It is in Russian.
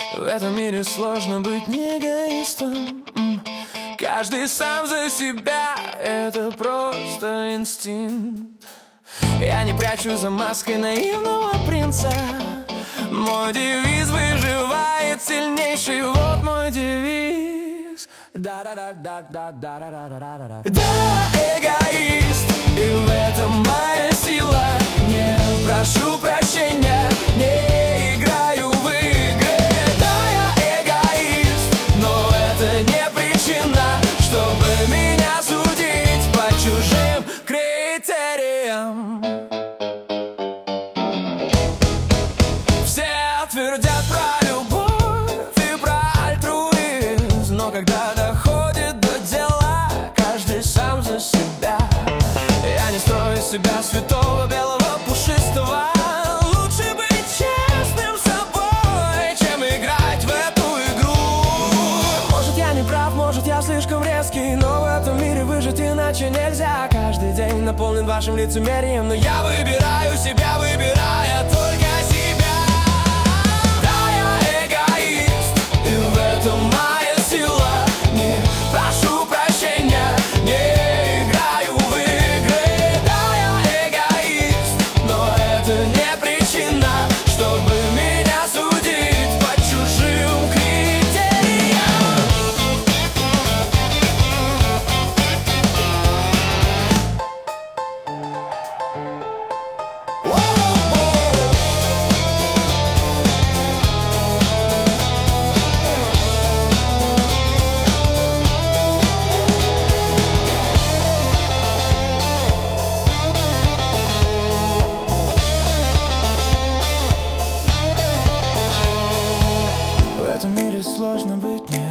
В этом мире сложно быть не эгоистом. Каждый сам за себя, это просто инстинкт. Я не прячу за маской наивного принца. Мой девиз выживает сильнейший, вот мой девиз. Да-да-да-да-да-да-да-да-да. Да, эгоист, и в этом моя сила. Не прошу прощения, не играю в игры. Да, я эгоист, но это не причина, чтобы меня судить по чужим критериям. Все твердят про любовь и про альтруизм, но когда доходит до дела, каждый сам за себя. Я не строю из себя святого белого пушистого. Лучше быть честным с собой, чем играть в эту игру. Может, я не прав, может, я слишком резкий, но в этом мире выжить иначе нельзя. Каждый день наполнен вашим лицемерием, но я выбираю себя, выбирая только себя. Да, я эгоист, и в этом моя сила. Не прошу прощения, не играю в игры. Да, я эгоист, но это не причина, чтобы меня судить по чужим критериям. В этом мире сложно быть не